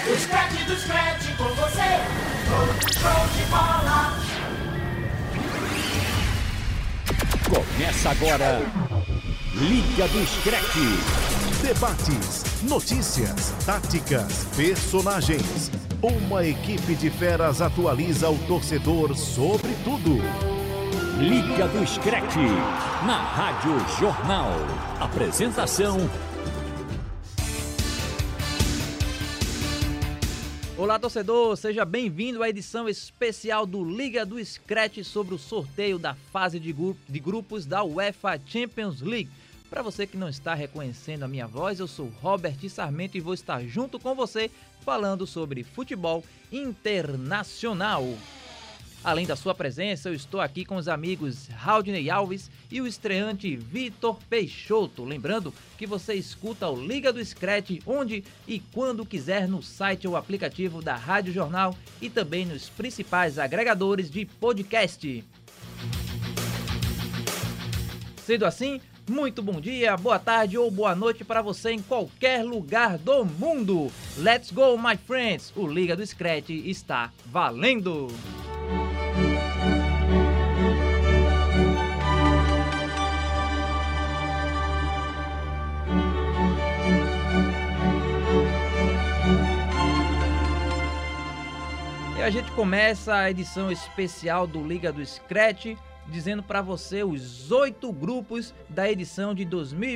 O Scratch com você, todo show de bola. Começa agora, Liga do Scratch. Debates, notícias, táticas, personagens. Uma equipe de feras atualiza o torcedor sobre tudo. Liga do Scratch, na Rádio Jornal. Apresentação: Olá, torcedor, seja bem-vindo à edição especial do Liga do Scratch sobre o sorteio da fase de grupos da UEFA Champions League. Para você que não está reconhecendo a minha voz, eu sou Robert Sarmento e vou estar junto com você falando sobre futebol internacional. Além da sua presença, eu estou aqui com os amigos Haldney Alves e o estreante Vitor Peixoto. Lembrando que você escuta o Liga do Scratch onde e quando quiser no site ou aplicativo da Rádio Jornal e também nos principais agregadores de podcast. Sendo assim, muito bom dia, boa tarde ou boa noite para você em qualquer lugar do mundo. Let's go, my friends! O Liga do Scratch está valendo! E a gente começa a edição especial do Liga do Scratch dizendo para você os 8 grupos da edição de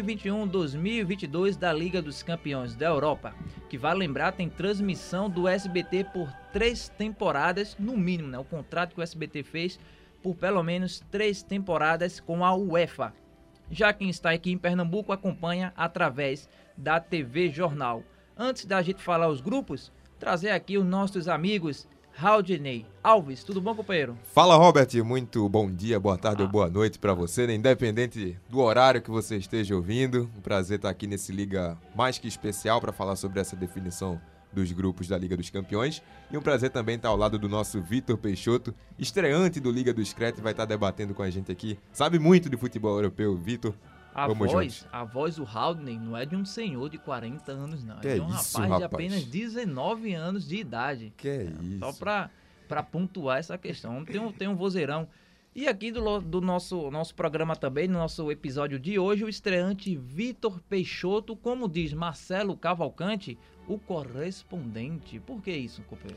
2021-2022 da Liga dos Campeões da Europa, que vale lembrar tem transmissão do SBT por 3 temporadas no mínimo, né? O contrato que o SBT fez por pelo menos 3 temporadas com a UEFA. Já quem está aqui em Pernambuco acompanha através da TV Jornal. Antes da gente falar os grupos, trazer aqui os nossos amigos Haldney Alves, tudo bom, companheiro? Fala, Robert, muito bom dia, boa tarde ou boa noite para você, né? Independente do horário que você esteja ouvindo. Um prazer estar aqui nesse Liga mais que especial para falar sobre essa definição dos grupos da Liga dos Campeões. E um prazer também estar ao lado do nosso Vitor Peixoto, estreante do Liga do Scratch, vai estar debatendo com a gente aqui. Sabe muito de futebol europeu, Vitor. A voz do Haldney não é de um senhor de 40 anos, não. É de um rapaz de apenas 19 anos de idade. Que é isso? Só pra pontuar essa questão. Tem um vozeirão. E aqui do nosso programa também, no nosso episódio de hoje, o estreante Vitor Peixoto, como diz Marcelo Cavalcante, o correspondente. Por que isso, companheiro?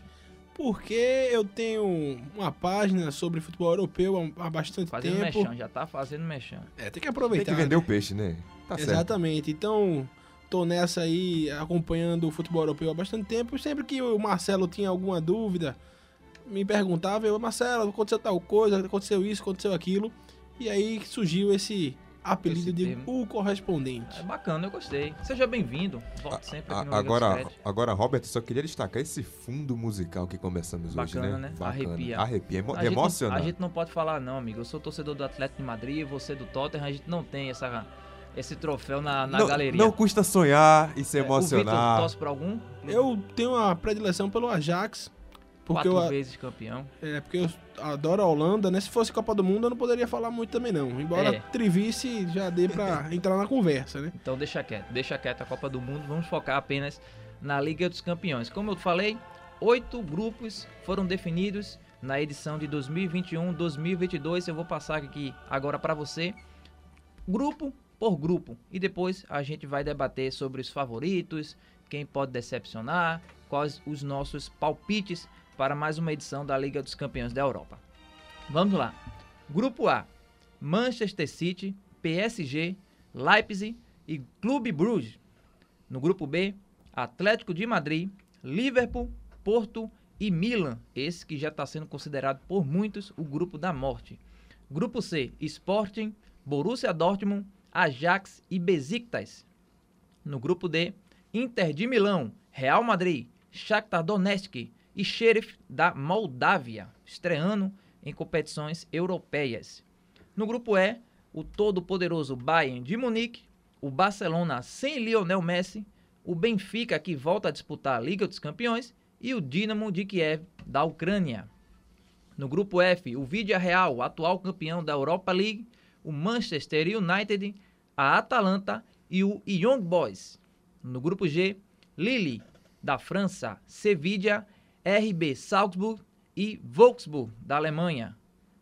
Porque eu tenho uma página sobre futebol europeu há bastante fazendo tempo. Mexão, já tá fazendo mexão. Tem que aproveitar. Tem que vender o peixe, né? Tá certo. Exatamente. Então, tô nessa aí, acompanhando o futebol europeu há bastante tempo. Sempre que o Marcelo tinha alguma dúvida, me perguntava, Marcelo, aconteceu tal coisa, aconteceu isso, aconteceu aquilo. E aí surgiu esse apelido de O Correspondente. É bacana, eu gostei. Seja bem-vindo. Volte sempre aqui no Agora, Robert, só queria destacar esse fundo musical que começamos bacana, hoje, né? Bacana, né? Arrepia, emocionante. A gente não pode falar não, amigo. Eu sou torcedor do Atlético de Madrid, você do Tottenham, a gente não tem esse troféu na galeria. Não custa sonhar e se emocionar. O Vitor torce por algum? Eu tenho uma predileção pelo Ajax. Porque 4 vezes campeão. Porque eu adoro a Holanda, né? Se fosse Copa do Mundo, eu não poderia falar muito também, não. Embora trivice já dê pra entrar na conversa, né? Então deixa quieto a Copa do Mundo. Vamos focar apenas na Liga dos Campeões. Como eu falei, 8 grupos foram definidos na edição de 2021-2022. Eu vou passar aqui agora para você, grupo por grupo. E depois a gente vai debater sobre os favoritos, quem pode decepcionar, quais os nossos palpites para mais uma edição da Liga dos Campeões da Europa. Vamos lá. Grupo A: Manchester City, PSG, Leipzig e Clube Brugge. No grupo B: Atlético de Madrid, Liverpool, Porto e Milan. Esse que já está sendo considerado por muitos o grupo da morte. Grupo C: Sporting, Borussia Dortmund, Ajax e Besiktas. No grupo D: Inter de Milão, Real Madrid, Shakhtar Donetsk e Sheriff da Moldávia, estreando em competições europeias. No grupo E, o todo-poderoso Bayern de Munique, o Barcelona sem Lionel Messi, o Benfica, que volta a disputar a Liga dos Campeões, e o Dinamo de Kiev, da Ucrânia. No grupo F, o Villarreal, atual campeão da Europa League, o Manchester United, a Atalanta e o Young Boys. No grupo G, Lille, da França, Sevilla, RB Salzburg e Wolfsburg, da Alemanha.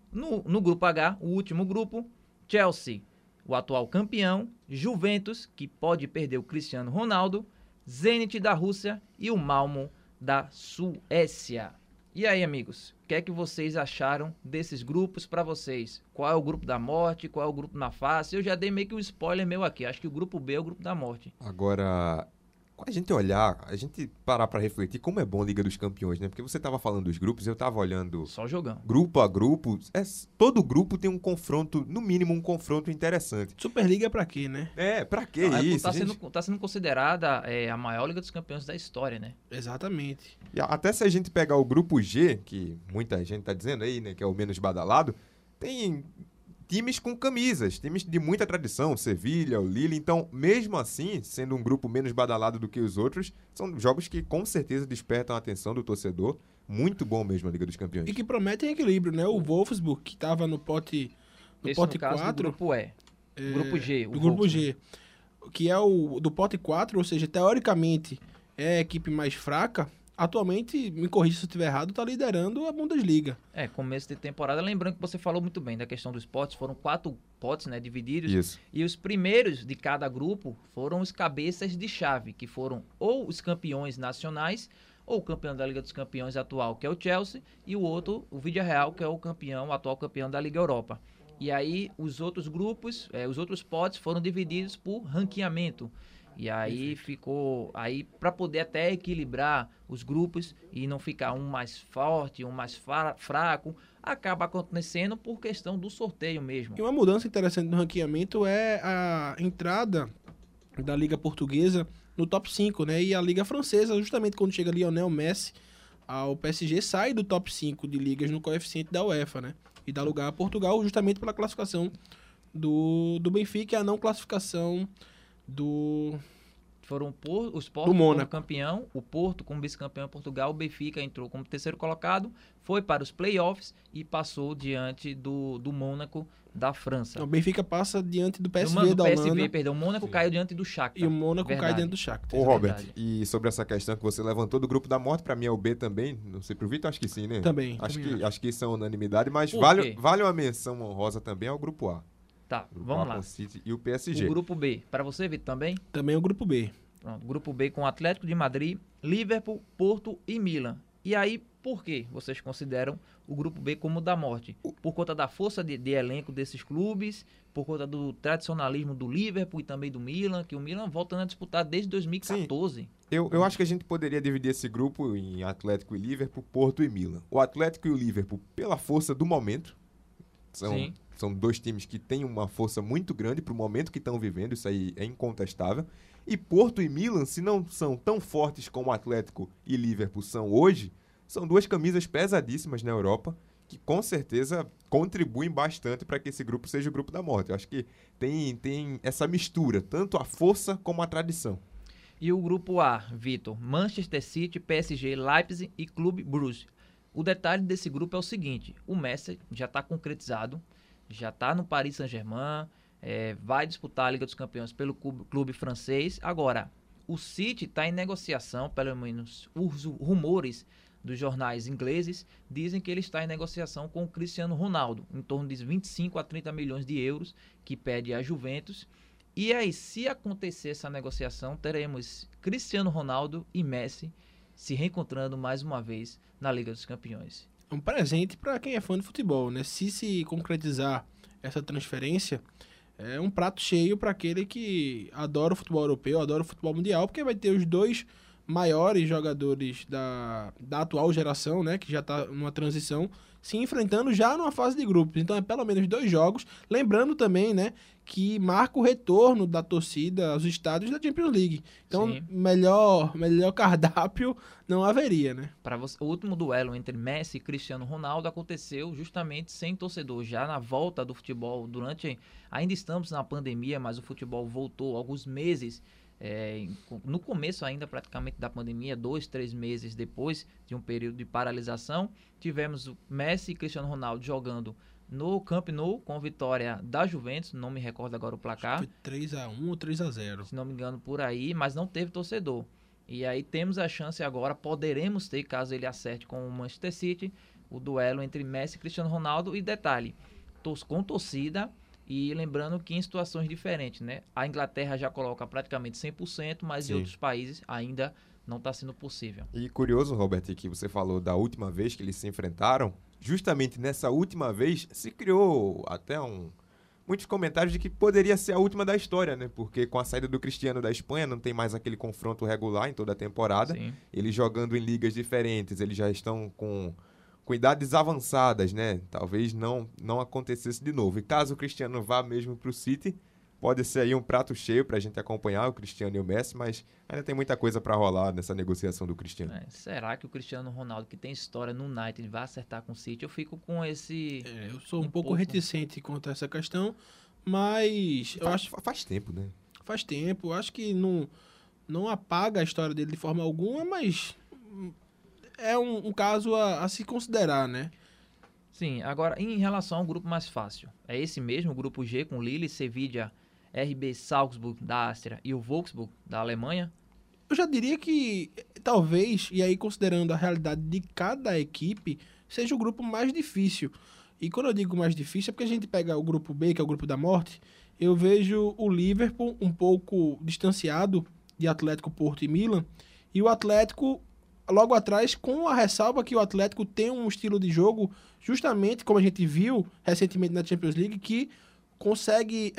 No grupo H, o último grupo, Chelsea, o atual campeão, Juventus, que pode perder o Cristiano Ronaldo, Zenit da Rússia e o Malmö da Suécia. E aí, amigos, o que é que vocês acharam desses grupos para vocês? Qual é o grupo da morte, qual é o grupo na face? Eu já dei meio que um spoiler meu aqui, acho que o grupo B é o grupo da morte. Agora, a gente olhar, a gente parar pra refletir como é bom a Liga dos Campeões, né? Porque você tava falando dos grupos, eu tava olhando Só jogão. grupo a grupo. Todo grupo tem um confronto, no mínimo um confronto interessante. Superliga é pra quê, né? Pra que isso? Tá sendo considerada a maior Liga dos Campeões da história, né? Exatamente. E até se a gente pegar o grupo G, que muita gente tá dizendo aí, né, que é o menos badalado, tem times com camisas, times de muita tradição, Sevilha, o Lille. Então, mesmo assim, sendo um grupo menos badalado do que os outros, são jogos que com certeza despertam a atenção do torcedor. Muito bom mesmo a Liga dos Campeões. E que prometem equilíbrio, né? O Wolfsburg, que tava no pote Esse, no caso, 4... do grupo E. Grupo G. Do grupo G. Que é o do pote 4, ou seja, teoricamente é a equipe mais fraca. Atualmente, me corrija se eu estiver errado, tá liderando a Bundesliga. Começo de temporada. Lembrando que você falou muito bem da questão dos potes. Foram 4 potes, né, divididos. Isso. E os primeiros de cada grupo foram os cabeças de chave, que foram ou os campeões nacionais, ou o campeão da Liga dos Campeões atual, que é o Chelsea, e o outro, o Villarreal, que é o atual campeão da Liga Europa. E aí, os outros grupos, os outros potes foram divididos por ranqueamento. E aí ficou, aí para poder até equilibrar os grupos e não ficar um mais forte, um mais fraco, acaba acontecendo por questão do sorteio mesmo. E uma mudança interessante no ranqueamento é a entrada da Liga Portuguesa no top 5, né? E a Liga Francesa, justamente quando chega Lionel Messi ao PSG, sai do top 5 de ligas no coeficiente da UEFA, né? E dá lugar a Portugal justamente pela classificação do Benfica e a não classificação do... Foram os Porto como campeão, o Porto como vice-campeão em Portugal, o Benfica entrou como terceiro colocado, foi para os playoffs e passou diante do Mônaco da França. O Benfica passa diante do PSV da Holanda. O Mônaco caiu diante do Shakhtar. E o Mônaco cai diante do Shakhtar. Ô, Robert, e sobre essa questão que você levantou do grupo da morte, pra mim é o B também, não sei pro Vitor, acho que sim, né? Também. Acho que isso é unanimidade, mas vale uma menção honrosa também ao grupo A. Tá, Grupo vamos A lá. Com City e o PSG. O grupo B, para você, Vitor, também? Também o grupo B. Pronto, grupo B com Atlético de Madrid, Liverpool, Porto e Milan. E aí, por que vocês consideram o grupo B como o da morte? Por conta da força de elenco desses clubes, por conta do tradicionalismo do Liverpool e também do Milan, que o Milan voltando a disputar desde 2014. Sim. Eu acho que a gente poderia dividir esse grupo em Atlético e Liverpool, Porto e Milan. O Atlético e o Liverpool pela força do momento. São dois times que têm uma força muito grande para o momento que estão vivendo, isso aí é incontestável. E Porto e Milan, se não são tão fortes como Atlético e Liverpool são hoje, são duas camisas pesadíssimas na Europa, que com certeza contribuem bastante para que esse grupo seja o grupo da morte. Eu acho que tem essa mistura, tanto a força como a tradição. E o grupo A, Vitor, Manchester City, PSG, Leipzig e Clube Brugge. O detalhe desse grupo é o seguinte, o Messi já está concretizado, já está no Paris Saint-Germain, vai disputar a Liga dos Campeões pelo clube francês. Agora, o City está em negociação, pelo menos os rumores dos jornais ingleses dizem que ele está em negociação com o Cristiano Ronaldo, em torno de 25 a 30 milhões de euros, que pede a Juventus. E aí, se acontecer essa negociação, teremos Cristiano Ronaldo e Messi se reencontrando mais uma vez na Liga dos Campeões. Um presente para quem é fã de futebol, né? Se concretizar essa transferência, é um prato cheio para aquele que adora o futebol europeu, adora o futebol mundial, porque vai ter os dois maiores jogadores da atual geração, né? Que já está numa transição, se enfrentando já numa fase de grupos. Então é pelo menos 2 jogos. Lembrando também, né, que marca o retorno da torcida aos estádios da Champions League. Então, melhor cardápio não haveria, né? O último duelo entre Messi e Cristiano Ronaldo aconteceu justamente sem torcedor. Já na volta do futebol, ainda estamos na pandemia, mas o futebol voltou alguns meses. No começo ainda praticamente da pandemia, 2, 3 meses depois de um período de paralisação, tivemos o Messi e Cristiano Ronaldo jogando no Camp Nou com vitória da Juventus, não me recordo agora o placar. Foi 3-1 ou 3-0. Se não me engano por aí, mas não teve torcedor. E aí temos a chance agora, poderemos ter, caso ele acerte com o Manchester City, o duelo entre Messi e Cristiano Ronaldo. E detalhe, com torcida e lembrando que em situações diferentes, né? A Inglaterra já coloca praticamente 100%, mas Sim. em outros países ainda não está sendo possível. E curioso, Robert, que você falou da última vez que eles se enfrentaram. Justamente nessa última vez se criou até muitos comentários de que poderia ser a última da história, né? Porque com a saída do Cristiano da Espanha não tem mais aquele confronto regular em toda a temporada. Sim. Eles jogando em ligas diferentes, eles já estão com idades avançadas, né? Talvez não acontecesse de novo. E caso o Cristiano vá mesmo para o City, pode ser aí um prato cheio para a gente acompanhar o Cristiano e o Messi, mas ainda tem muita coisa para rolar nessa negociação do Cristiano. Será que o Cristiano Ronaldo, que tem história no United, vai acertar com o City? Eu fico com esse... Eu sou um pouco reticente quanto a essa questão, mas eu acho Faz tempo, né? faz tempo. Eu acho que não apaga a história dele de forma alguma, mas é um caso a se considerar, né? Sim, agora em relação ao grupo mais fácil, é esse mesmo, o grupo G, com Lille, Sevilla, RB Salzburg da Áustria e o Wolfsburg da Alemanha? Eu já diria que talvez, e aí considerando a realidade de cada equipe, seja o grupo mais difícil. E quando eu digo mais difícil é porque a gente pega o grupo B, que é o grupo da morte, eu vejo o Liverpool um pouco distanciado de Atlético, Porto e Milan, e o Atlético logo atrás, com a ressalva que o Atlético tem um estilo de jogo, justamente como a gente viu recentemente na Champions League, que consegue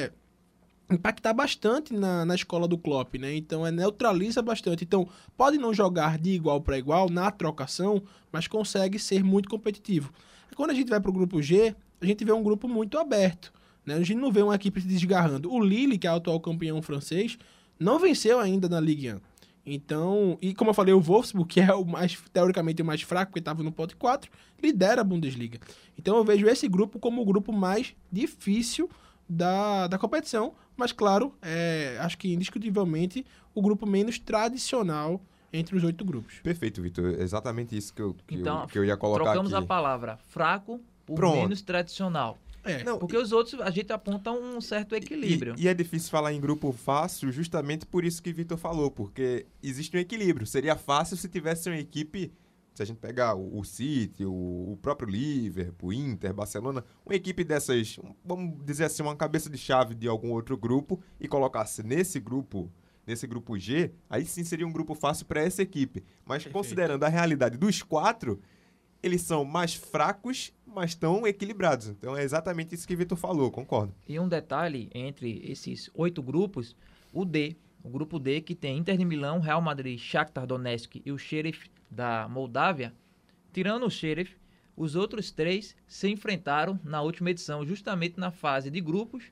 impactar bastante na escola do Klopp, né? Então, neutraliza bastante. Então, pode não jogar de igual para igual na trocação, mas consegue ser muito competitivo. Quando a gente vai para o grupo G, a gente vê um grupo muito aberto, né? A gente não vê uma equipe se desgarrando. O Lille, que é o atual campeão francês, não venceu ainda na Ligue 1. Então, e como eu falei, o Wolfsburg, que é teoricamente o mais fraco, porque estava no pote 4, lidera a Bundesliga. Então eu vejo esse grupo como o grupo mais difícil da competição, mas claro, acho que indiscutivelmente o grupo menos tradicional entre os 8 grupos. Perfeito, Vitor. Exatamente isso que Então, eu ia colocar trocamos aqui. a palavra fraco por Pronto. menos tradicional. Não, Porque os outros, a gente aponta um certo equilíbrio. E é difícil falar em grupo fácil justamente por isso que o Vitor falou, porque existe um equilíbrio. Seria fácil se tivesse uma equipe, se a gente pegar o City, o próprio Liverpool, Inter, Barcelona, uma equipe dessas, vamos dizer assim, uma cabeça de chave de algum outro grupo e colocasse nesse grupo G, aí sim seria um grupo fácil para essa equipe. Mas considerando a realidade dos 4, eles são mais fracos, mas estão equilibrados. Então é exatamente isso que o Vitor falou, concordo. E um detalhe, entre esses 8 grupos, o grupo D, que tem Inter de Milão, Real Madrid, Shakhtar Donetsk e o Sheriff da Moldávia, tirando o Sheriff, os outros 3 se enfrentaram na última edição, justamente na fase de grupos,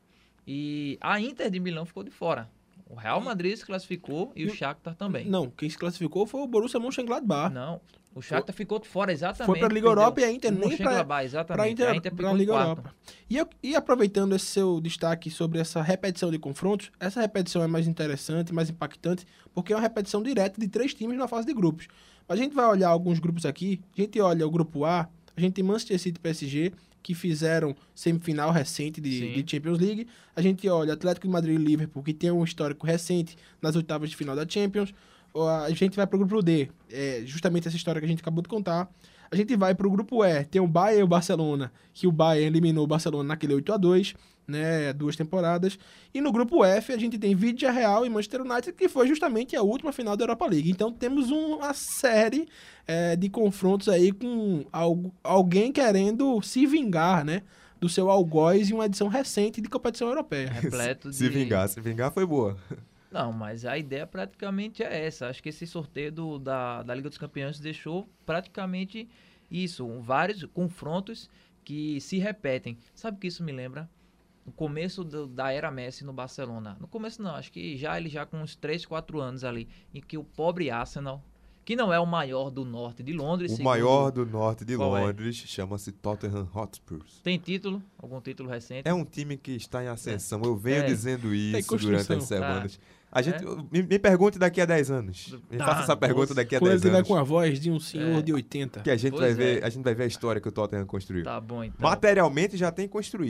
e a Inter de Milão ficou de fora. O Real Madrid se classificou e o Shakhtar também. Não, quem se classificou foi o Borussia Mönchengladbach. Não, o Shakhtar ficou de fora, exatamente. Foi para a Liga Europa e a Inter nem para a Liga Europa. E aproveitando esse seu destaque sobre essa repetição de confrontos, essa repetição é mais interessante, mais impactante, porque é uma repetição direta de 3 times na fase de grupos. A gente vai olhar alguns grupos aqui, a gente olha o grupo A, a gente tem Manchester City e PSG, que fizeram semifinal recente de Champions League. A gente olha Atlético de Madrid e Liverpool, que tem um histórico recente nas oitavas de final da Champions. A gente vai para o grupo D, justamente essa história que a gente acabou de contar. A gente vai para o grupo E, tem o Bayern e o Barcelona, que o Bayern eliminou o Barcelona naquele 8-2, né, 2 temporadas. E no grupo F a gente tem Villarreal e Manchester United, que foi justamente a última final da Europa League. Então temos uma série de confrontos aí com alguém querendo se vingar, né, do seu algoz em uma edição recente de competição europeia. Repleto de... Se vingar foi boa. Não, mas a ideia praticamente é essa. Acho que esse sorteio da Liga dos Campeões deixou praticamente isso, vários confrontos que se repetem. Sabe o que isso me lembra? No começo da era Messi no Barcelona. No começo não, acho que ele já com uns 3, 4 anos ali, em que o pobre Arsenal, que não é o maior do norte de Londres... O maior do norte de Londres chama-se Tottenham Hotspur. Tem título? Algum título recente? É um time que está em ascensão. Eu venho dizendo isso durante as semanas. A gente, me pergunte daqui a 10 anos. Me faça essa pergunta daqui a 10 anos. Quando ele vai com a voz de um senhor de 80. Que a gente vai ver a história que o Tottenham construiu. Tá bom, então. Materialmente já tem construído.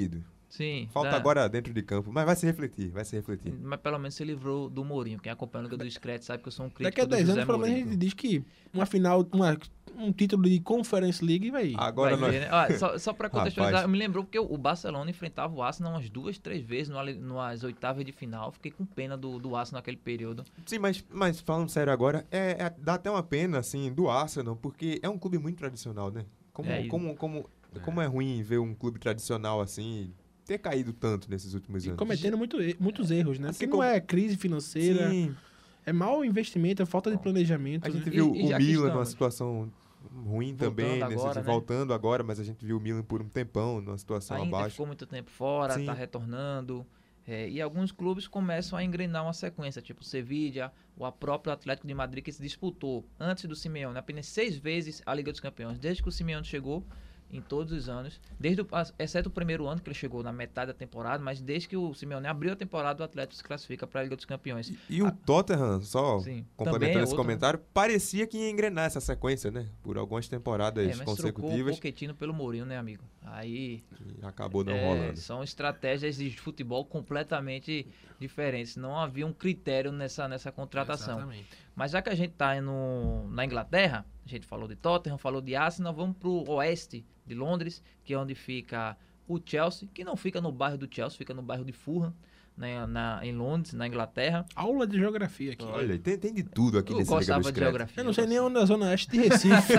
Sim. Falta agora dentro de campo, mas vai se refletir. Mas pelo menos se livrou do Mourinho. Quem acompanha a Liga do Discreto sabe que eu sou um crítico Daqui a do 10 José anos, pelo menos, a Mourinho. gente diz que uma final, um título de Conference League vai. Agora Vai nós... ver, né? Ó, só pra contextualizar, Rapaz. me lembrou porque o Barcelona enfrentava o Arsenal umas 2, 3 vezes nas oitavas de final. Fiquei com pena do Arsenal naquele período. Sim, mas falando sério agora, dá até uma pena, assim, do Arsenal, porque é um clube muito tradicional, né? Como é ruim ver um clube tradicional assim ter caído tanto nesses últimos E anos. cometendo muitos erros, né? Assim Porque como- não é crise financeira, Sim, é mau investimento, é falta de planejamento. a gente né? viu E já o que Milan numa estamos situação ruim voltando também, agora, né? voltando agora, mas a gente viu o Milan por um tempão numa situação Ainda abaixo. ficou muito tempo fora, Sim. tá retornando. E alguns clubes começam a engrenar uma sequência, tipo o Sevilla, ou a própria Atlético de Madrid, que se disputou antes do Simeone apenas 6 vezes a Liga dos Campeões, desde que o Simeone chegou, em todos os anos, exceto o primeiro ano, que ele chegou na metade da temporada, mas desde que o Simeone abriu a temporada, o Atlético se classifica para a Liga dos Campeões. E o Tottenham, só Sim, também complementando é esse outro, comentário, parecia que ia engrenar essa sequência, né? Por algumas temporadas mas trocou o consecutivas Pochettino pelo Mourinho, né, amigo? Aí e acabou não rolando. são estratégias de futebol completamente diferentes. Não havia um critério nessa contratação. Exatamente. Mas já que a gente tá na Inglaterra, a gente falou de Tottenham, falou de Arsenal, vamos pro oeste de Londres, que é onde fica o Chelsea, que não fica no bairro do Chelsea, fica no bairro de Fulham, né, em Londres, na Inglaterra. Aula de geografia aqui. Olha, tem de tudo aqui Eu nesse Liga gostava dos de Créditos. geografia. Eu não sei nem onde é a Zona Oeste de Recife.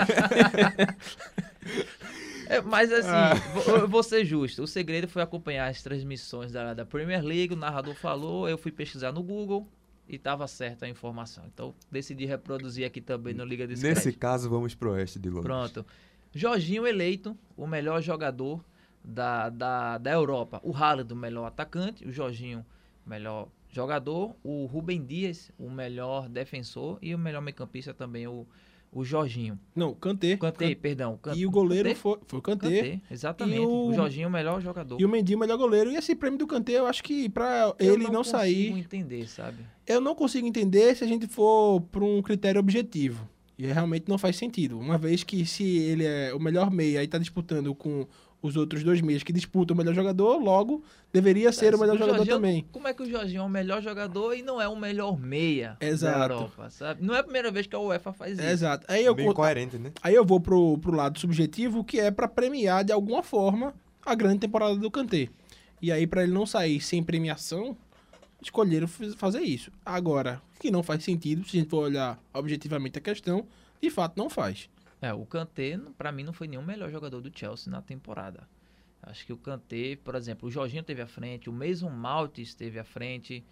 Mas assim, eu vou ser justo. O segredo foi acompanhar as transmissões da Premier League. O narrador falou, eu fui pesquisar no Google e estava certa a informação. Então, decidi reproduzir aqui também no Liga Discreto. Nesse caso, vamos pro oeste de Londres. Pronto. Jorginho eleito o melhor jogador da Europa. O Haaland, o melhor atacante. O Jorginho, o melhor jogador. O Rubem Dias, o melhor defensor. E o melhor meio-campista também, o Jorginho. Não, Kanté. Kanté, perdão. E o goleiro Kanté? foi o Kanté. Kanté, exatamente. E O o Jorginho, o melhor jogador. E o Mendy, o melhor goleiro. E esse prêmio do Kanté, eu acho que pra Eu ele não consigo sair... entender, sabe? Eu não consigo entender se a gente for para um critério objetivo. E realmente não faz sentido. Uma vez que se ele é o melhor meia e tá disputando com os outros 2 meias que disputam o melhor jogador, logo deveria ser o melhor jogador Jorginho, também. Como é que o Jorginho é o melhor jogador e não é o melhor meia Exato. da Europa, sabe? Não é a primeira vez que a UEFA faz isso. Exato. Meio incoerente, né? Aí eu vou pro lado subjetivo, que é para premiar de alguma forma a grande temporada do Kanté. E aí, para ele não sair sem premiação, escolheram fazer isso. Agora, que não faz sentido, se a gente for olhar objetivamente a questão, de fato não faz. O Kanté, pra mim, não foi nenhum melhor jogador do Chelsea na temporada. Acho que o Kanté, por exemplo, o Jorginho teve à frente, o Mason Mount esteve à frente,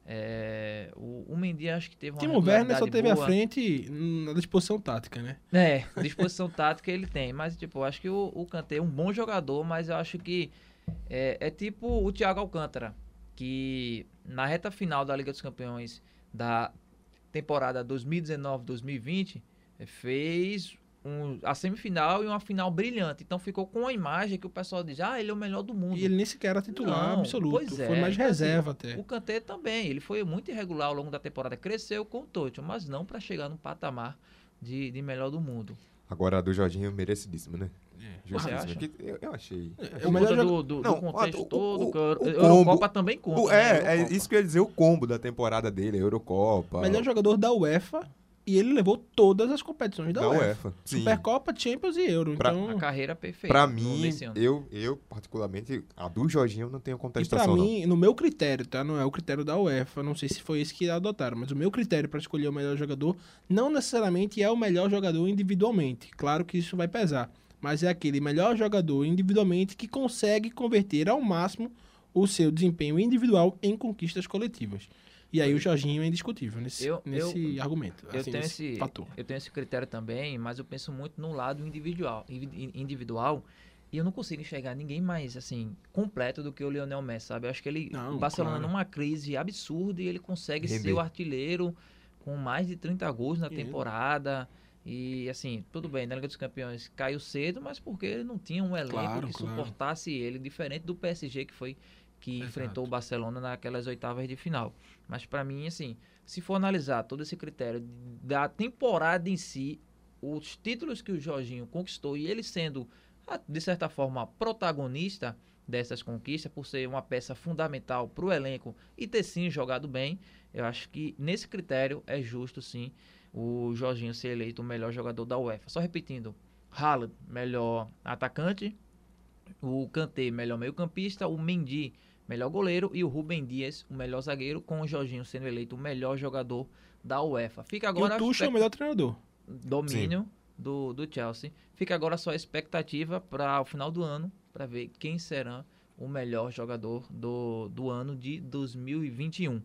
o Mendy acho que teve uma Timo Werner só regularidade teve à boa. frente na disposição tática, né? Disposição tática ele tem, mas tipo, eu acho que o Kanté é um bom jogador, mas eu acho que é tipo o Thiago Alcântara, que na reta final da Liga dos Campeões da temporada 2019-2020 fez a semifinal e uma final brilhante. Então ficou com a imagem que o pessoal diz, ele é o melhor do mundo. E ele nem sequer era titular Não, absoluto. pois Foi mais então, reserva assim, até. O Kanté também, ele foi muito irregular ao longo da temporada. Cresceu com o Tottenham, mas não para chegar no patamar de melhor do mundo. Agora, a do Jorginho, merecidíssimo, né? Você Justíssimo. acha? Eu achei. É o melhor do Não, contexto o todo, combo- Eurocopa também conta. né? Eurocopa. Isso que eu ia dizer, o combo da temporada dele, a Eurocopa. Melhor jogador da UEFA e ele levou todas as competições da UEFA. Sim. Supercopa, Champions e Euro. Pra- Então, A carreira perfeita. Pra mim, nesse ano. eu particularmente, a do Jorginho não tenho e pra contestação, não. mim, no meu critério, tá? Não é o critério da UEFA, não sei se foi esse que adotaram, mas o meu critério pra escolher o melhor jogador não necessariamente é o melhor jogador individualmente. Claro que isso vai pesar, mas é aquele melhor jogador individualmente que consegue converter ao máximo o seu desempenho individual em conquistas coletivas. E aí o Jorginho é indiscutível nesse argumento, Eu assim, tenho nesse fator. eu tenho esse critério também, mas eu penso muito no lado individual, e eu não consigo enxergar ninguém mais assim completo do que o Lionel Messi, sabe? Eu acho que o Barcelona claro. numa crise absurda e ele consegue ser Render. o artilheiro com mais de 30 gols na temporada. E assim, tudo bem, na Liga dos Campeões caiu cedo, mas porque ele não tinha um elenco Claro, que claro. suportasse ele, diferente do PSG que Exato. enfrentou o Barcelona naquelas oitavas de final. Mas pra mim, assim, se for analisar todo esse critério da temporada em si, os títulos que o Jorginho conquistou e ele sendo, de certa forma, protagonista, dessas conquistas, por ser uma peça fundamental para o elenco e ter sim jogado bem. Eu acho que nesse critério é justo sim o Jorginho ser eleito o melhor jogador da UEFA. Só repetindo, Haaland, melhor atacante, o Kanté, melhor meio-campista, o Mendy, melhor goleiro e o Rúben Dias, o melhor zagueiro, com o Jorginho sendo eleito o melhor jogador da UEFA. Fica agora E o Tuchel é o melhor treinador. domínio do Chelsea. Fica agora só a expectativa para o final do ano, para ver quem será o melhor jogador do ano de 2021.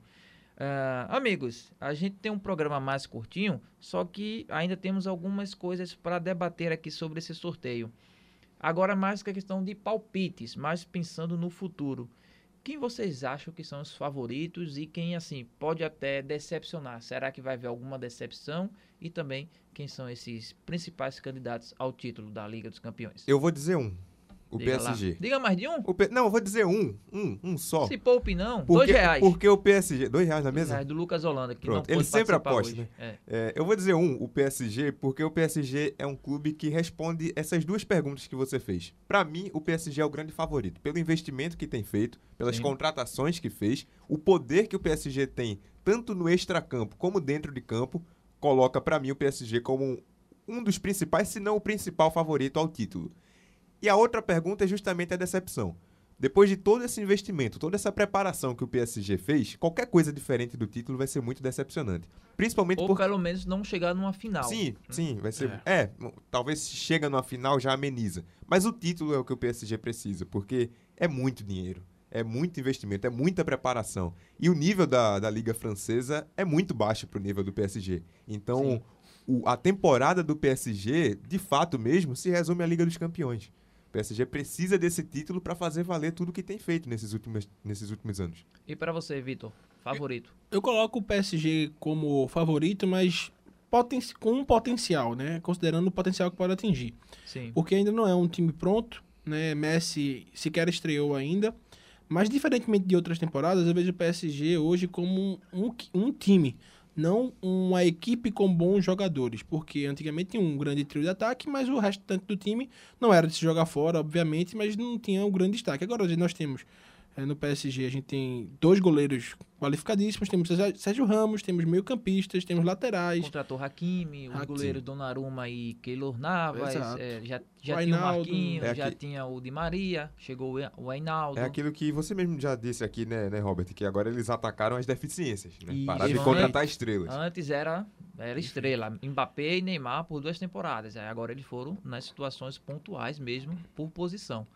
Amigos, a gente tem um programa mais curtinho, só que ainda temos algumas coisas para debater aqui sobre esse sorteio. Agora mais que a questão de palpites, mais pensando no futuro. Quem vocês acham que são os favoritos e quem, assim, pode até decepcionar? Será que vai haver alguma decepção? E também, quem são esses principais candidatos ao título da Liga dos Campeões? Eu vou dizer o Diga PSG. lá. Diga mais de um? Não, eu vou dizer um só. Se poupe não, Porque, R$2. Porque o PSG... R$2 na mesa? R$2 do Lucas Holanda, que Pronto, não pôde ele sempre participar aposta, hoje. né? Eu vou dizer o PSG, porque o PSG é um clube que responde essas duas perguntas que você fez. Pra mim, o PSG é o grande favorito, pelo investimento que tem feito, pelas Sim. contratações que fez, o poder que o PSG tem, tanto no extracampo como dentro de campo, coloca pra mim o PSG como um dos principais, se não o principal favorito ao título. E a outra pergunta é justamente a decepção. Depois de todo esse investimento, toda essa preparação que o PSG fez, qualquer coisa diferente do título vai ser muito decepcionante. Principalmente Ou porque... pelo menos não chegar numa final. Sim, vai ser... Talvez se chega numa final já ameniza. Mas o título é o que o PSG precisa, porque é muito dinheiro, é muito investimento, é muita preparação. E o nível da Liga Francesa é muito baixo para o nível do PSG. Então, a temporada do PSG, de fato mesmo, se resume à Liga dos Campeões. O PSG precisa desse título para fazer valer tudo que tem feito nesses últimos anos. E pra você, Vitor, favorito? Eu coloco o PSG como favorito, mas com um potencial, né? Considerando o potencial que pode atingir. Sim. Porque ainda não é um time pronto, né? Messi sequer estreou ainda. Mas, diferentemente de outras temporadas, eu vejo o PSG hoje como um time, não uma equipe com bons jogadores. Porque antigamente tinha um grande trio de ataque, mas o restante do time não era de se jogar fora, obviamente, mas não tinha um grande destaque. Agora nós temos, no PSG, a gente tem 2 goleiros qualificadíssimos, temos Sérgio Ramos, temos meio-campistas, temos laterais. Contratou Hakimi, os Hakimi. goleiros Donnarumma e Keylor Navas, Exato. já O tinha o Wijnaldum. Marquinhos, já tinha o Di Maria, chegou o Wijnaldum. É aquilo que você mesmo já disse aqui, né, Robert? Que agora eles atacaram as deficiências, né? Isso. Pararam de Vão- contratar estrelas. Antes era estrela, Mbappé e Neymar por 2 temporadas. Aí agora eles foram nas situações pontuais mesmo, por posição.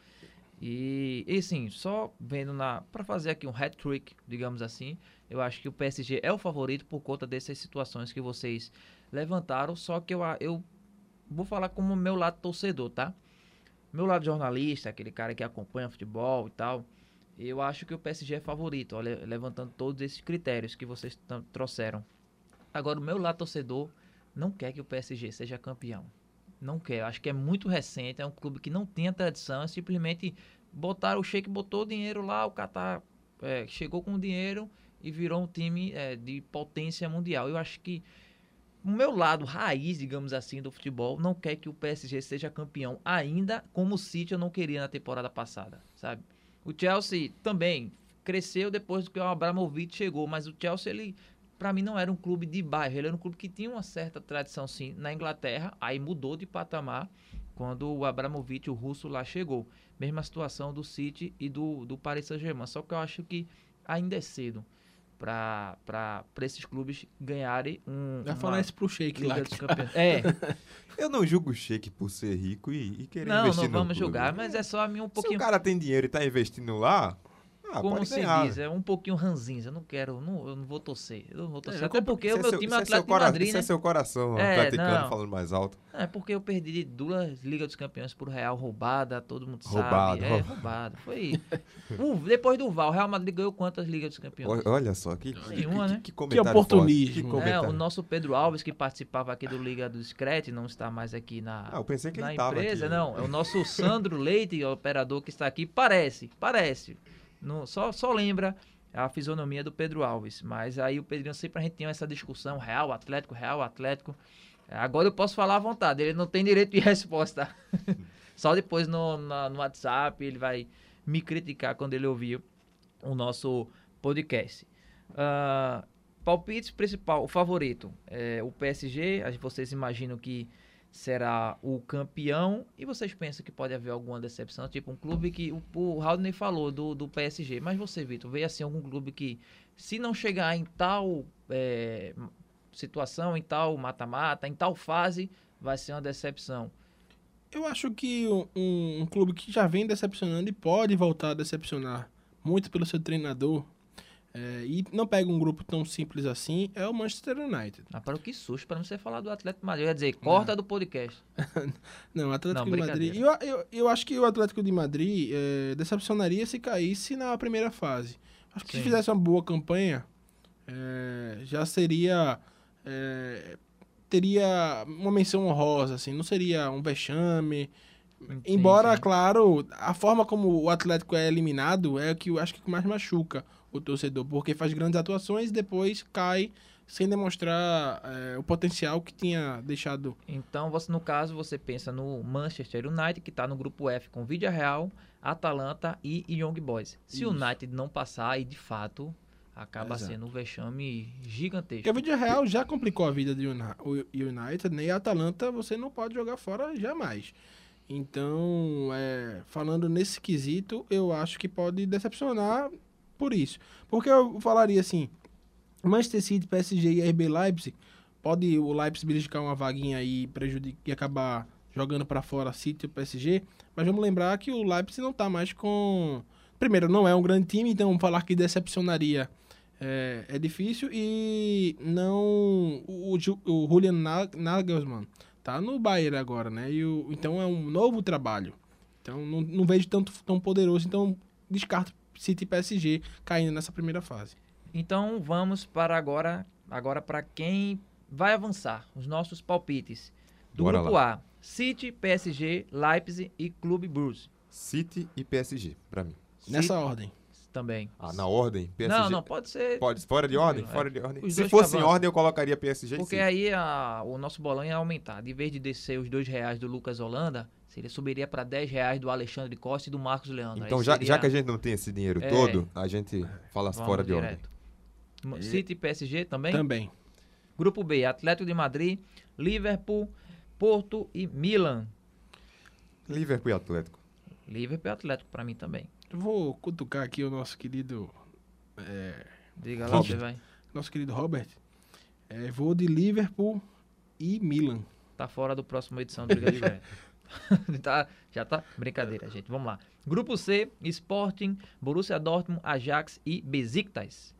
E sim, só vendo para fazer aqui um hat-trick, digamos assim, eu acho que o PSG é o favorito por conta dessas situações que vocês levantaram, só que eu vou falar como meu lado torcedor, tá? Meu lado jornalista, aquele cara que acompanha futebol e tal, eu acho que o PSG é favorito, olha, levantando todos esses critérios que vocês trouxeram. Agora, o meu lado torcedor não quer que o PSG seja campeão. Não quer. Acho que é muito recente. É um clube que não tem tradição. É simplesmente botaram o Sheik, botou o dinheiro lá. O Qatar chegou com o dinheiro e virou um time de potência mundial. Eu acho que o meu lado raiz, digamos assim, do futebol não quer que o PSG seja campeão ainda, como o City eu não queria na temporada passada, sabe? O Chelsea também cresceu depois que o Abramovich chegou, mas o Chelsea, ele... Pra mim não era um clube de bairro, ele era um clube que tinha uma certa tradição sim na Inglaterra, aí mudou de patamar quando o Abramovich, o russo, lá chegou. Mesma situação do City e do Paris Saint-Germain, só que eu acho que ainda é cedo para esses clubes ganharem Vai falar isso pro Sheik lá. Liga dos Campeões. Eu não julgo o Sheik por ser rico e querer Não investir no vamos clube. julgar, mas é só a mim um Se pouquinho... o cara tem dinheiro e tá investindo lá, Como pode se ganhar. diz, é um pouquinho ranzinza. Eu não vou torcer. Eu não vou torcer. até Até porque o Esse meu time é esse Atlético de cora- Madrid, esse né? é seu coração É, atleticano não. falando mais alto. É porque eu perdi de 2 Ligas dos Campeões por Real roubada, todo mundo Roubado, sabe. Roubado. Foi. Depois do VAR, o Real Madrid ganhou quantas Ligas dos Campeões? Olha só, que Nenhuma, né? comentário oportunismo. forte, que É, comentário. o nosso Pedro Alves, que participava aqui do Liga do Scratch, não está mais aqui na, Eu pensei que na ele tava empresa, aqui. não. É o nosso Sandro Leite, o operador que está aqui. Parece. Só lembra a fisionomia do Pedro Alves. Mas aí o Pedrinho sempre a gente tinha essa discussão, Real Atlético. Agora eu posso falar à vontade, ele não tem direito de resposta. Só depois no WhatsApp ele vai me criticar quando ele ouviu o nosso podcast. Palpite principal, o favorito, o PSG. Vocês imaginam que será o campeão, e vocês pensam que pode haver alguma decepção? Tipo um clube que o Raul falou do PSG, mas você, Vitor, vê assim algum clube que, se não chegar em tal situação, em tal mata-mata, em tal fase, vai ser uma decepção? Eu acho que um clube que já vem decepcionando e pode voltar a decepcionar muito pelo seu treinador, e não pega um grupo tão simples assim, é o Manchester United. Para que susto, para não ser falar do Atlético de Madrid. Eu ia dizer, corta do podcast. Não, o Atlético Não, de Madrid... brincadeira. Eu acho que o Atlético de Madrid decepcionaria se caísse na primeira fase. Acho que Sim. se fizesse uma boa campanha, já seria... teria uma menção honrosa, assim, não seria um vexame. Embora, sim. claro, a forma como o Atlético é eliminado é o que eu acho que mais machuca o torcedor, porque faz grandes atuações e depois cai sem demonstrar o potencial que tinha deixado. Então, no caso, você pensa no Manchester United, que está no grupo F com Villarreal, Atalanta e Young Boys. Se o Isso. United não passar, aí de fato acaba Exato. sendo um vexame gigantesco. Porque o Villarreal já complicou a vida do United, né? E a Atalanta você não pode jogar fora jamais. Então, falando nesse quesito, eu acho que pode decepcionar por isso. Porque eu falaria assim, Manchester City, PSG e RB Leipzig, pode o Leipzig beliscar uma vaguinha aí e acabar jogando para fora City e o PSG, mas vamos lembrar que o Leipzig não tá mais com... Primeiro, não é um grande time, então falar que decepcionaria é difícil, e não... O Julian Nagelsmann tá no Bayern agora, né? Então é um novo trabalho. Então não vejo tão poderoso, então descarto City e PSG caindo nessa primeira fase. Então, vamos para agora para quem vai avançar, os nossos palpites. Do Bora grupo lá. A, City, PSG, Leipzig e Clube Brugge. City e PSG, pra mim. Nessa City ordem. também. Na ordem, PSG... Não, pode ser... Pode, fora de ordem? É. Fora de ordem. Os Se dois fosse que em avançam. ordem, eu colocaria PSG e Porque City. aí o nosso bolão ia aumentar. De vez de descer os R$2 do Lucas Holanda, ele subiria para R$10 do Alexandre Costa e do Marcos Leandro. Então, Aí já seria- que a gente não tem esse dinheiro todo, a gente fala Vamos fora de ordem. direto. City e PSG também? Também. Grupo B, Atlético de Madrid, Liverpool, Porto e Milan. Liverpool e Atlético. Liverpool e Atlético para mim também. Eu vou cutucar aqui o nosso querido Diga lá, Robert. você vai. Robert. Vou de Liverpool e Milan. Tá fora do próximo edição do Liga Direto. Já tá? Brincadeira, gente. Vamos lá. Grupo C, Sporting, Borussia Dortmund, Ajax e Besiktas.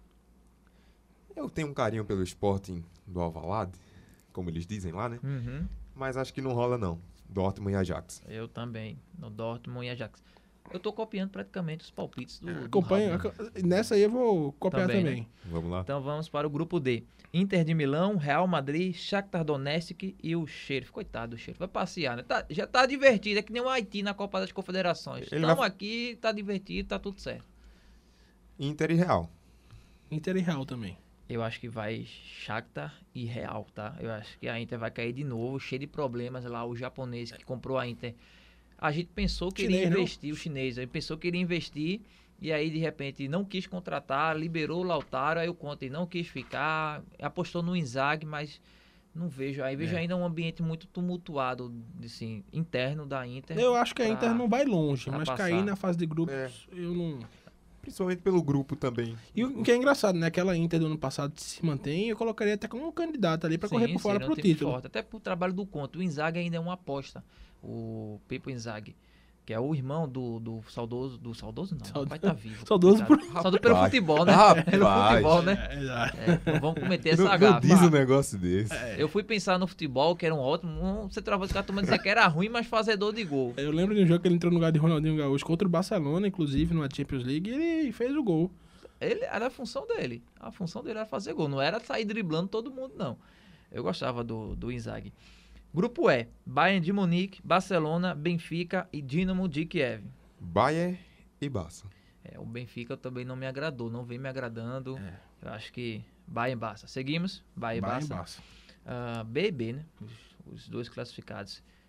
Eu tenho um carinho pelo Sporting do Alvalade, como eles dizem lá, né? Uhum. Mas acho que não rola, não. Dortmund e Ajax. Eu também, no Dortmund e Ajax. Eu tô copiando praticamente os palpites do Acompanho. Raul, né? Nessa aí eu vou copiar Também, também. né? Vamos lá? Então vamos para o grupo D. Inter de Milão, Real Madrid, Shakhtar Donetsk e o Sheriff. Coitado do Sheriff, vai passear, né? Já tá divertido, é que nem o Haiti na Copa das Confederações. Ele Estamos vai- aqui, tá divertido, tá tudo certo. Inter e Real. Inter e Real também. Eu acho que vai Shakhtar e Real, tá? Eu acho que a Inter vai cair de novo, cheio de problemas lá, o japonês que comprou a Inter. A gente pensou que iria Chinês, não? investir, o chinês, aí pensou que iria investir, e aí de repente não quis contratar, liberou o Lautaro, aí o Conte não quis ficar, apostou no Inzaghi, mas não vejo, aí vejo ainda um ambiente muito tumultuado, assim, interno da Inter. Eu acho que a pra- Inter não vai longe, pra mas passar. cair na fase de grupos, É. eu não... Principalmente pelo grupo também. E o que é engraçado, né? Aquela Inter do ano passado se mantém, eu colocaria até como um candidato ali pra correr Sim, por fora seria um pro time título. forte, até pro trabalho do Conte. O Inzaghi ainda é uma aposta, o Pippo Inzaghi, que é o irmão do saudoso não, Saudoso- vai estar vivo. saudoso coitado. Saudoso pelo Rapaz. futebol, né? Pelo Rapaz. futebol, né? Exato. Não vamos cometer essa Não gafe. diz um negócio desse. Eu fui pensar no futebol, que era um ótimo. Você travou esse cara tomando dizer que era ruim, mas fazedor de gol. Eu lembro de um jogo que ele entrou no lugar de Ronaldinho Gaúcho contra o Barcelona, inclusive, numa Champions League, e ele fez o gol. Ele era a função dele. A função dele era fazer gol. Não era sair driblando todo mundo, não. Eu gostava do Inzaghi. Grupo E: Bayern de Munique, Barcelona, Benfica e Dinamo de Kiev. Bayern e Barça. O Benfica também não me agradou, não vem me agradando. Eu acho que Bayern e Barça. Seguimos? Bayern e Bayern e Barça. Barça. B e B, né? Os dois classificados.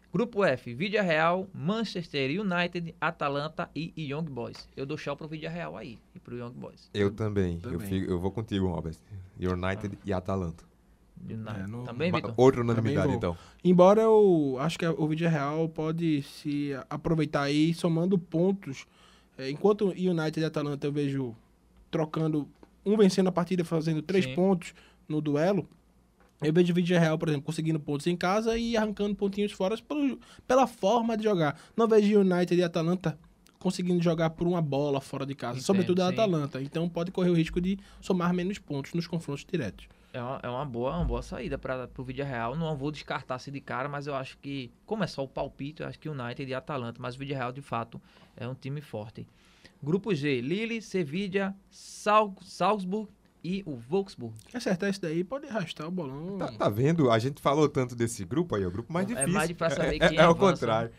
Grupo F, Vídea Real, Manchester United, Atalanta e Young Boys. Eu dou tchau pro Vídea Real aí e pro Young Boys. Eu também. Também. Eu vou contigo, Robert. United e Atalanta. United. Também, Vitor? Outra unanimidade, Também então. Embora eu acho que o Vídea Real pode se aproveitar aí, somando pontos. Enquanto o United e Atalanta eu vejo trocando, um vencendo a partida, fazendo 3 Sim. pontos no duelo, eu vejo o Vídea Real, por exemplo, conseguindo pontos em casa e arrancando pontinhos fora pela forma de jogar. Não vejo o United e Atalanta conseguindo jogar por uma bola fora de casa, Entendo, sobretudo a sim. Atalanta. Então pode correr o risco de somar menos pontos nos confrontos diretos. É uma boa saída para o Vídea Real. Não vou descartar assim de cara, mas eu acho que, como é só o palpite, eu acho que o United e Atalanta, mas o Vídea Real de fato é um time forte. Grupo G, Lille, Sevilla, Salzburg e o Wolfsburg. Acertar isso daí pode arrastar o bolão. Tá vendo? A gente falou tanto desse grupo aí, é o grupo mais É difícil. mais difícil saber É quem ao avança, contrário.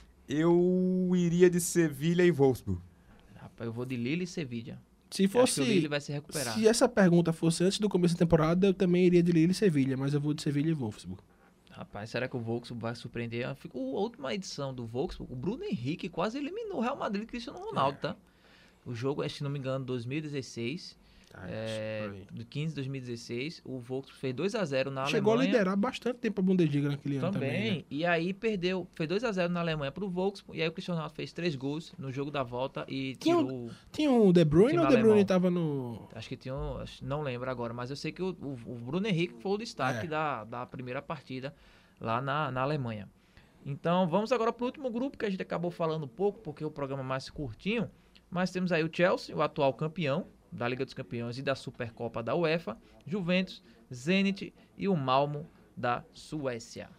Eu iria de Sevilha e Wolfsburg. Rapaz, eu vou de Lille e Sevilla. Se Acho que o fosse, Lille vai se recuperar. se essa pergunta fosse antes do começo da temporada, eu também iria de Lille e Sevilha, mas eu vou de Sevilha e Wolfsburg. Rapaz, será que o Wolfsburg vai surpreender? A última edição do Wolfsburg, o Bruno Henrique quase eliminou o Real Madrid e o Cristiano Ronaldo, tá? O jogo, se não me engano, 2016, do 15 de 2016, o Wolfsburg fez 2-0 na Chegou Alemanha. a liderar bastante tempo a Bundesliga naquele ano Também, também, né? e aí perdeu, fez 2-0 na Alemanha pro Wolfsburg, e aí o Cristiano Ronaldo fez 3 gols no jogo da volta e tirou... Tinha o De Bruyne Time ou o De Bruyne alemão. tava no... Acho que tinha, não lembro agora, mas eu sei que o Bruno Henrique foi o destaque da primeira partida lá na Alemanha. Então, vamos agora para o último grupo, que a gente acabou falando um pouco, porque o programa é mais curtinho, mas temos aí o Chelsea, o atual campeão da Liga dos Campeões e da Supercopa da UEFA, Juventus, Zenit e o Malmo da Suécia.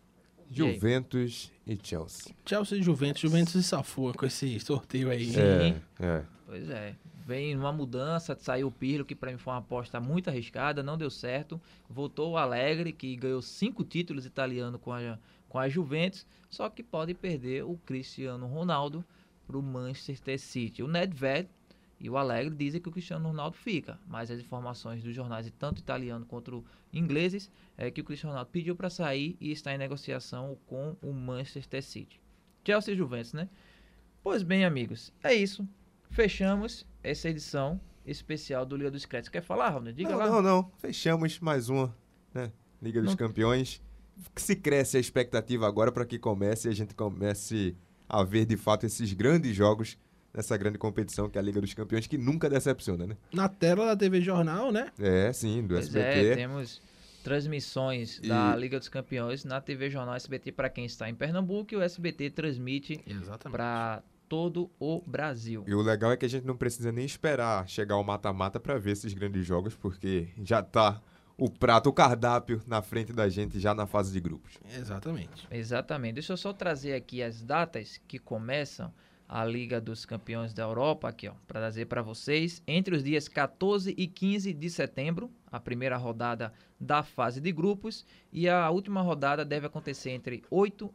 E aí? Juventus e Chelsea. Chelsea e Juventus se safou com esse sorteio aí. Sim. É. Pois é, vem numa mudança, saiu o Pirlo, que para mim foi uma aposta muito arriscada, não deu certo. Voltou o Allegri, que ganhou 5 títulos italianos com a Juventus, só que pode perder o Cristiano Ronaldo para o Manchester City. O Nedved e o Allegri dizem que o Cristiano Ronaldo fica, mas as informações dos jornais, tanto italianos quanto ingleses, é que o Cristiano Ronaldo pediu para sair e está em negociação com o Manchester City. Chelsea e Juventus, né? Pois bem, amigos, é isso. Fechamos essa edição especial do Liga dos Créditos. Quer falar, Raul? Diga lá. Não. Fechamos mais uma, né? Liga dos Não. Campeões. Se cresce a expectativa agora para que comece e a gente comece a ver de fato esses grandes jogos nessa grande competição que é a Liga dos Campeões, que nunca decepciona, né? Na tela da TV Jornal, né? É, sim, do Pois SBT. temos transmissões da Liga dos Campeões na TV Jornal SBT para quem está em Pernambuco, e o SBT transmite Exatamente. para todo o Brasil. E o legal é que a gente não precisa nem esperar chegar ao mata-mata para ver esses grandes jogos, porque já tá o cardápio na frente da gente já na fase de grupos. Exatamente. Exatamente. Deixa eu só trazer aqui as datas que começam a Liga dos Campeões da Europa, aqui, ó, para trazer para vocês. Entre os dias 14 e 15 de setembro, a primeira rodada da fase de grupos, e a última rodada deve acontecer entre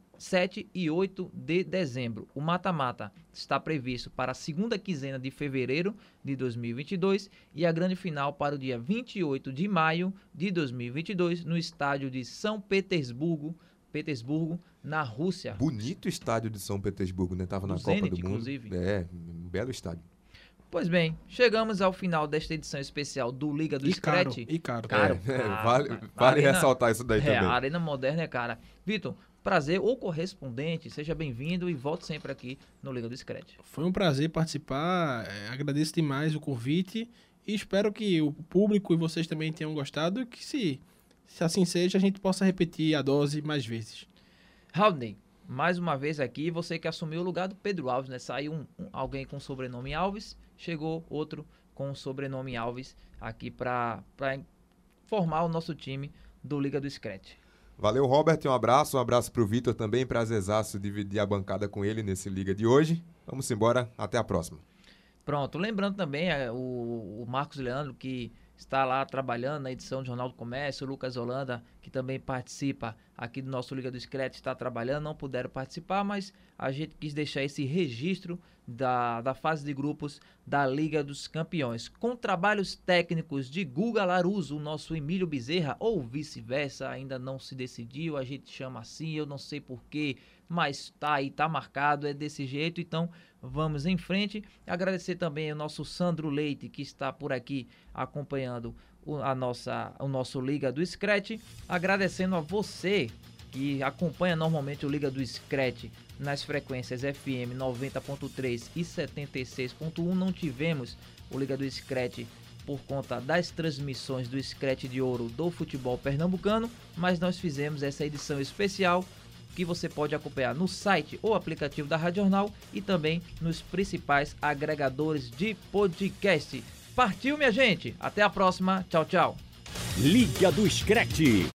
7 e 8 de dezembro. O mata-mata está previsto para a segunda quinzena de fevereiro de 2022 e a grande final para o dia 28 de maio de 2022 no estádio de São Petersburgo, na Rússia. Bonito estádio de São Petersburgo, né? Tava na Do Copa Zenit, do Mundo. inclusive. É, um belo estádio. Pois bem, chegamos ao final desta edição especial do Liga do E caro, Scratch. e caro. Caro. Vale ressaltar isso daí também. A Arena Moderna é cara. Vitor, prazer, ou correspondente, seja bem-vindo e volte sempre aqui no Liga do Scratch. Foi um prazer participar, agradeço demais o convite e espero que o público e vocês também tenham gostado e que se assim seja, a gente possa repetir a dose mais vezes. Rodney, mais uma vez aqui, você que assumiu o lugar do Pedro Alves, né? Saiu alguém com o sobrenome Alves, chegou outro com o sobrenome Alves aqui para formar o nosso time do Liga do Scratch. Valeu, Robert, um abraço pro Vitor também, prazerzaço dividir a bancada com ele nesse Liga de hoje. Vamos embora, até a próxima. Pronto, lembrando também o Marcos Leandro, que está lá trabalhando na edição do Jornal do Comércio, o Lucas Holanda, que que também participa aqui do nosso Liga do Scratch, está trabalhando, não puderam participar, mas a gente quis deixar esse registro da fase de grupos da Liga dos Campeões, com trabalhos técnicos de Guga Laruso, o nosso Emílio Bezerra, ou vice-versa, ainda não se decidiu, a gente chama assim, eu não sei porquê, mas tá aí, tá marcado, é desse jeito, então vamos em frente. Agradecer também ao nosso Sandro Leite, que está por aqui acompanhando o nosso Liga do Scratch, agradecendo a você que acompanha normalmente o Liga do Scratch nas frequências FM 90.3 e 76.1. Não tivemos o Liga do Scratch por conta das transmissões do Scratch de Ouro do futebol pernambucano, mas nós fizemos essa edição especial que você pode acompanhar no site ou aplicativo da Rádio Jornal e também nos principais agregadores de podcast. Partiu, minha gente! Até a próxima. Tchau, tchau. Liga do Scratch.